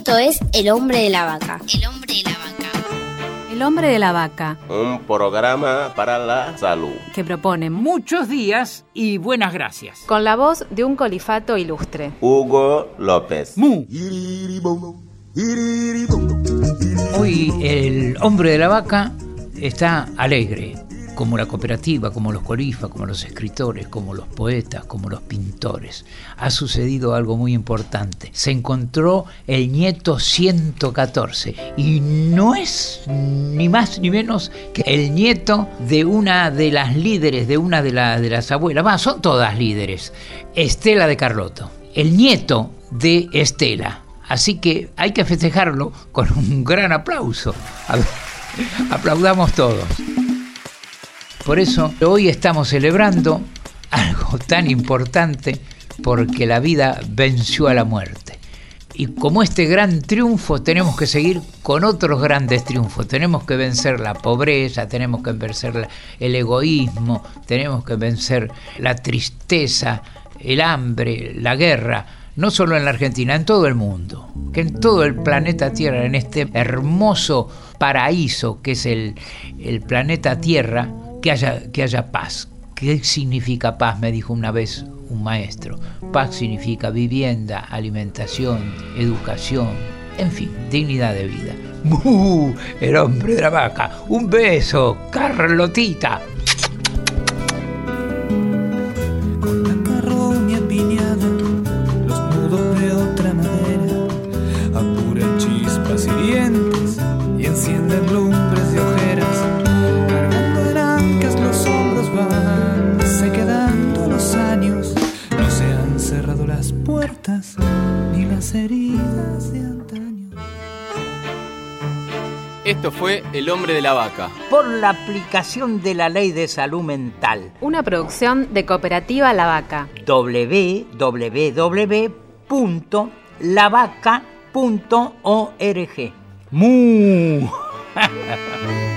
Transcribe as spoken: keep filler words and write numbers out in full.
Esto es El Hombre de la Vaca. El Hombre de la Vaca. El Hombre de la Vaca. Un programa para la salud. Que propone muchos días y buenas gracias. Con la voz de un colifato ilustre. Hugo López. Mu. Hoy el Hombre de la Vaca está alegre, como la cooperativa, como los colifas, como los escritores, como los poetas, como los pintores. Ha sucedido algo muy importante. Se encontró el nieto ciento catorce y no es ni más ni menos que el nieto de una de las líderes, de una de, la, de las abuelas. Va, son todas líderes. Estela de Carlotto, el nieto de Estela. Así que hay que festejarlo con un gran aplauso. A ver, aplaudamos todos. Por eso hoy estamos celebrando algo tan importante, porque la vida venció a la muerte. Y como este gran triunfo tenemos que seguir con otros grandes triunfos. Tenemos que vencer la pobreza, tenemos que vencer la, el egoísmo, tenemos que vencer la tristeza, el hambre, la guerra. No solo en la Argentina, en todo el mundo, que en todo el planeta Tierra, en este hermoso paraíso que es el, el planeta Tierra, que haya, que haya paz. ¿Qué significa paz? Me dijo una vez un maestro. Paz significa vivienda, alimentación, educación, en fin, dignidad de vida. ¡Uh! El Hombre de la Vaca. Un beso, Carlotita. Y encienden lumbres de ojeras, cargando arancas los hombros van, se quedando los años, no se han cerrado las puertas ni las heridas de antaño. Esto fue El Hombre de la Vaca. Por la aplicación de la Ley de Salud Mental. Una producción de Cooperativa La Vaca. doble u doble u doble u punto la vaca punto org. ¡Mu!